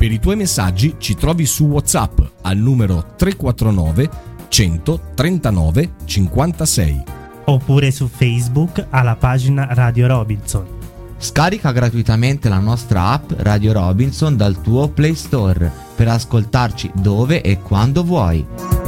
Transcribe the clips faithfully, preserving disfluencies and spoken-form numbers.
Per i tuoi messaggi ci trovi su WhatsApp al numero tre quattro nove centotrentanove cinquantasei. Oppure su Facebook alla pagina Radio Robinson. Scarica gratuitamente la nostra app Radio Robinson dal tuo Play Store per ascoltarci dove e quando vuoi.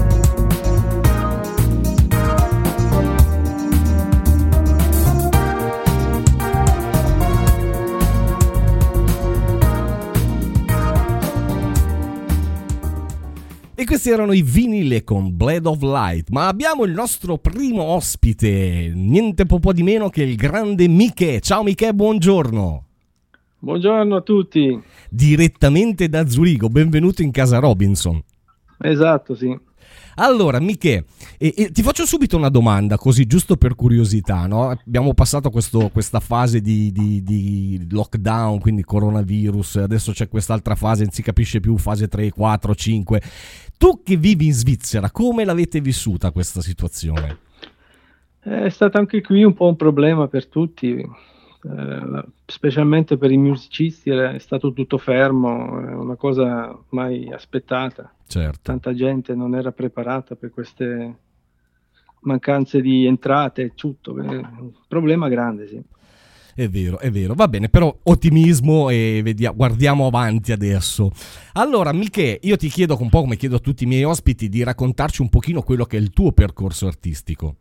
E questi erano i Vinile con Blade of Light, ma abbiamo il nostro primo ospite, niente po' di meno che il grande Michè. Ciao Michè, buongiorno. Buongiorno a tutti. Direttamente da Zurigo, benvenuto in casa Robinson. Esatto, sì. Allora Michè, e, e ti faccio subito una domanda, così giusto per curiosità, no? Abbiamo passato questo, questa fase di, di, di lockdown, quindi coronavirus, adesso c'è quest'altra fase, non si capisce più, fase tre, quattro, cinque. Tu che vivi in Svizzera, come l'avete vissuta questa situazione? È stato anche qui un po' un problema per tutti, eh, specialmente per i musicisti, è stato tutto fermo, è una cosa mai aspettata. Certo. Tanta gente non era preparata per queste mancanze di entrate e tutto, è un problema grande, sì. È vero, è vero, va bene, però ottimismo e vediamo, guardiamo avanti adesso. Allora Michè, io ti chiedo un po' come chiedo a tutti i miei ospiti di raccontarci un pochino quello che è il tuo percorso artistico.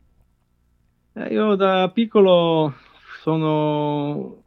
Eh, io da piccolo sono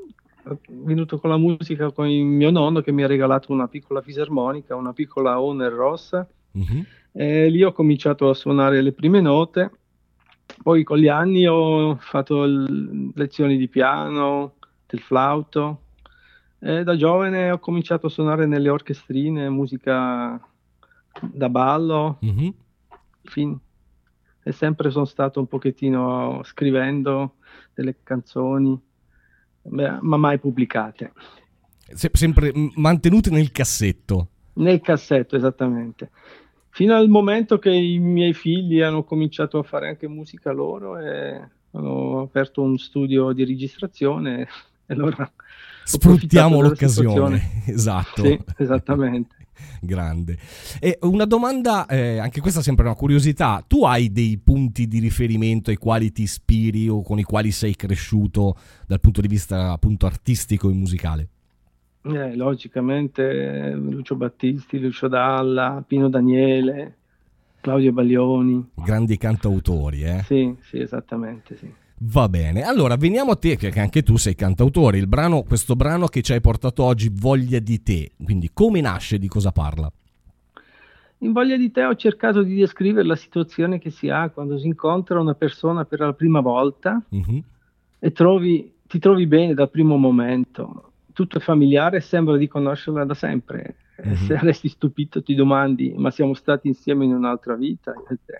venuto con la musica con il mio nonno che mi ha regalato una piccola fisarmonica, una piccola Hohner rossa, mm-hmm. E lì ho cominciato a suonare le prime note. Poi con gli anni ho fatto l- lezioni di piano, del flauto, e da giovane ho cominciato a suonare nelle orchestrine, musica da ballo, mm-hmm. fin- e sempre sono stato un pochettino scrivendo delle canzoni, beh, ma mai pubblicate. Se- sempre mantenute nel cassetto. Nel cassetto, esattamente. Fino al momento che i miei figli hanno cominciato a fare anche musica loro e hanno aperto un studio di registrazione e allora sfruttiamo l'occasione. Esatto. Sì, esattamente. Grande. E una domanda, eh, anche questa sempre una curiosità, tu hai dei punti di riferimento ai quali ti ispiri o con i quali sei cresciuto dal punto di vista appunto artistico e musicale? Eh, logicamente Lucio Battisti, Lucio Dalla, Pino Daniele, Claudio Baglioni. Grandi cantautori, eh? Sì, sì, esattamente, sì. Va bene, allora veniamo a te, che anche tu sei cantautore. Il brano, questo brano che ci hai portato oggi, Voglia di te, quindi come nasce, di cosa parla? In Voglia di te ho cercato di descrivere la situazione che si ha quando si incontra una persona per la prima volta, mm-hmm. e trovi, ti trovi bene dal primo momento. Tutto è familiare e sembra di conoscerla da sempre. Mm-hmm. Se resti stupito ti domandi, ma siamo stati insieme in un'altra vita?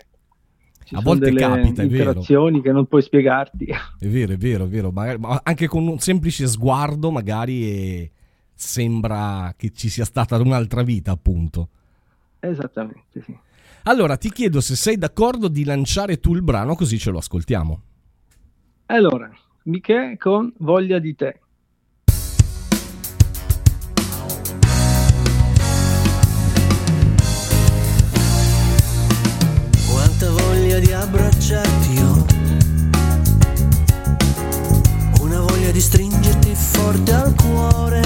Ci a volte capita, è vero. Interazioni che non puoi spiegarti. È vero, è vero, è vero. Magari, anche con un semplice sguardo magari è, sembra che ci sia stata un'altra vita, appunto. Esattamente, sì. Allora ti chiedo se sei d'accordo di lanciare tu il brano, così ce lo ascoltiamo. Allora, Michè con Voglia di te. Di abbracciarti io, una voglia di stringerti forte al cuore,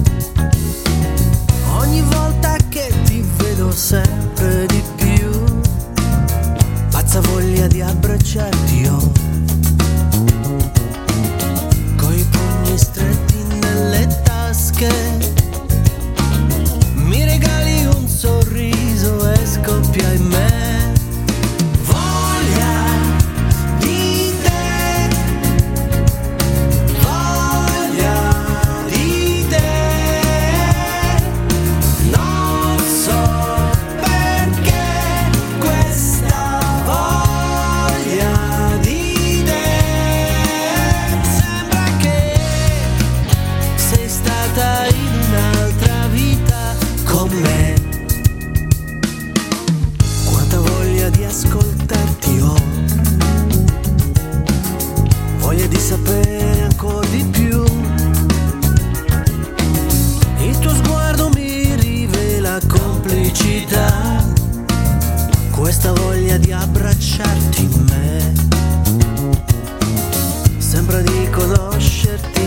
ogni volta che ti vedo sempre di più, pazza voglia di abbracciarti io, coi pugni stretti nelle tasche, mi regali un sorriso e scoppia in me. Stata in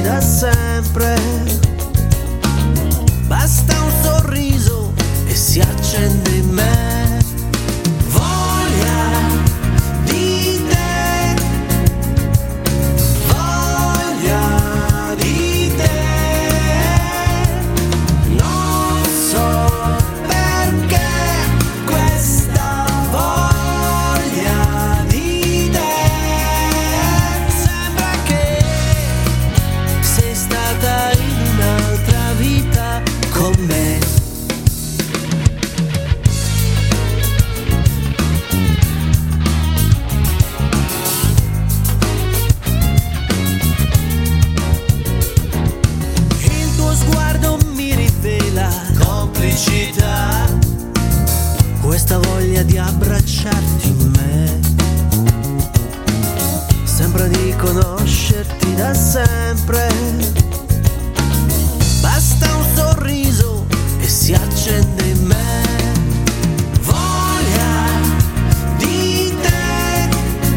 da sempre. Basta un sorriso e si accende in me voglia di te, voglia di te. Non so perché questa voglia di te. Sembra che sei stata in un'altra vita con me. Il tuo sguardo mi rivela complicità, questa voglia di abbracciarti in me. Sembra di conoscerti da sempre. Basta un sorriso e si accende in me voglia di te,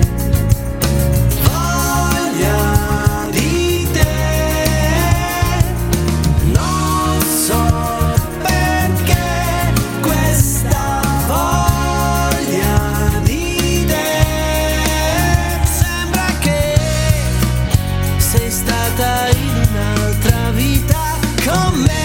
voglia di te. Non so perché questa voglia di te. Sembra che sei stata in un'altra vita con me.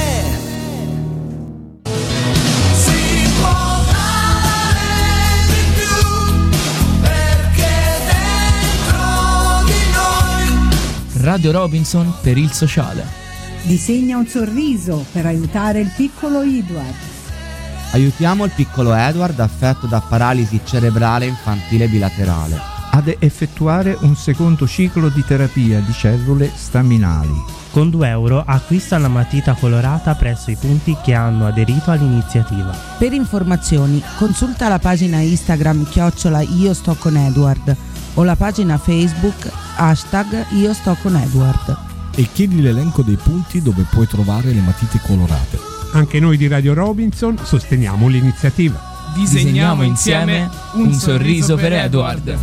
Si può dare di più perché dentro di noi. Radio Robinson per il sociale. Disegna un sorriso per aiutare il piccolo Edward. Aiutiamo il piccolo Edward affetto da paralisi cerebrale infantile bilaterale. ad effettuare un secondo ciclo di terapia di cellule staminali. Con due euro acquista una matita colorata presso i punti che hanno aderito all'iniziativa. Per informazioni consulta la pagina Instagram chiocciola Io sto con Edward o la pagina Facebook hashtag Io sto con Edward. E chiedi l'elenco dei punti dove puoi trovare le matite colorate. Anche noi di Radio Robinson sosteniamo l'iniziativa. Disegniamo insieme un sorriso per Edward.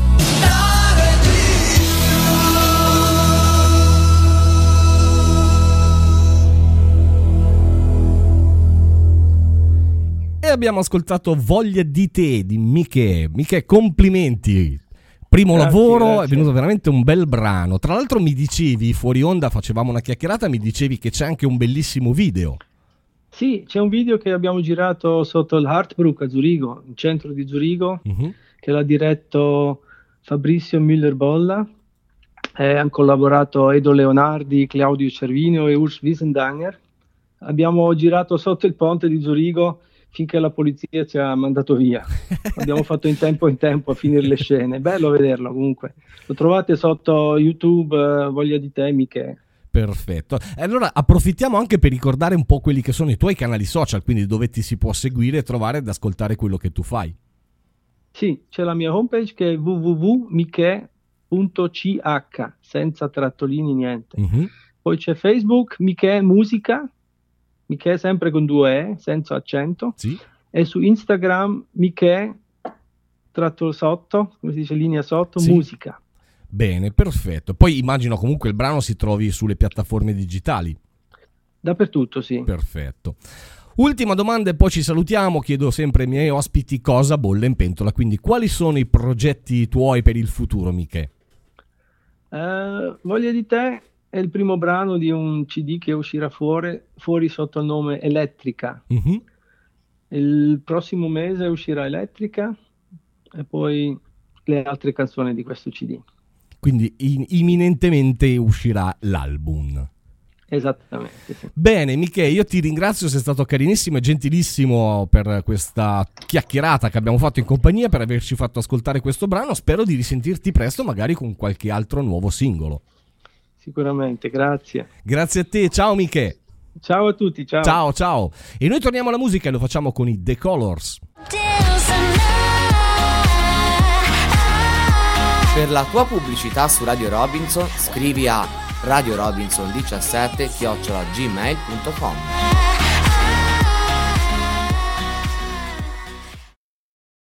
E abbiamo ascoltato Voglia di te di Miche. Miche, complimenti. Primo grazie, lavoro, grazie. È venuto veramente un bel brano. Tra l'altro mi dicevi, fuori onda facevamo una chiacchierata, mi dicevi che c'è anche un bellissimo video. Sì, c'è un video che abbiamo girato sotto il Hartbruck a Zurigo, in centro di Zurigo, uh-huh. che l'ha diretto Fabrizio Müller-Bolla. Eh, hanno collaborato Edo Leonardi, Claudio Cervinio e Urs Wiesendanger. Abbiamo girato sotto il ponte di Zurigo finché la polizia ci ha mandato via. Abbiamo fatto in tempo in tempo a finire le scene. Bello vederlo comunque. Lo trovate sotto YouTube, uh, Voglia di te, Miche. Perfetto. E allora approfittiamo anche per ricordare un po' quelli che sono i tuoi canali social, quindi dove ti si può seguire, trovare ed ascoltare quello che tu fai. Sì, c'è la mia homepage che è w w w punto miche punto c h, senza trattolini, niente. Uh-huh. Poi c'è Facebook, Miche Musica, Miche sempre con due E, senza accento. Sì. E su Instagram, Miche, tratto sotto, come si dice, linea sotto, sì. Musica. Bene, perfetto. Poi immagino comunque il brano si trovi sulle piattaforme digitali. Dappertutto, sì. Perfetto. Ultima domanda e poi ci salutiamo. Chiedo sempre ai miei ospiti cosa bolle in pentola. Quindi quali sono i progetti tuoi per il futuro, Miche? Uh, Voglia di te è il primo brano di un C D che uscirà fuori, fuori sotto il nome Elettrica. Uh-huh. Il prossimo mese uscirà Elettrica e poi le altre canzoni di questo C D. Quindi in, imminentemente uscirà l'album. Esattamente, sì. Bene, Miche, io ti ringrazio, sei stato carinissimo e gentilissimo per questa chiacchierata che abbiamo fatto in compagnia, per averci fatto ascoltare questo brano. Spero di risentirti presto, magari con qualche altro nuovo singolo. Sicuramente, grazie. Grazie a te, ciao Miche. Ciao a tutti, ciao. Ciao, ciao. E noi torniamo alla musica e lo facciamo con i The Colors. Per la tua pubblicità su Radio Robinson scrivi a radio robinson diciassette chiocciola gmail punto com.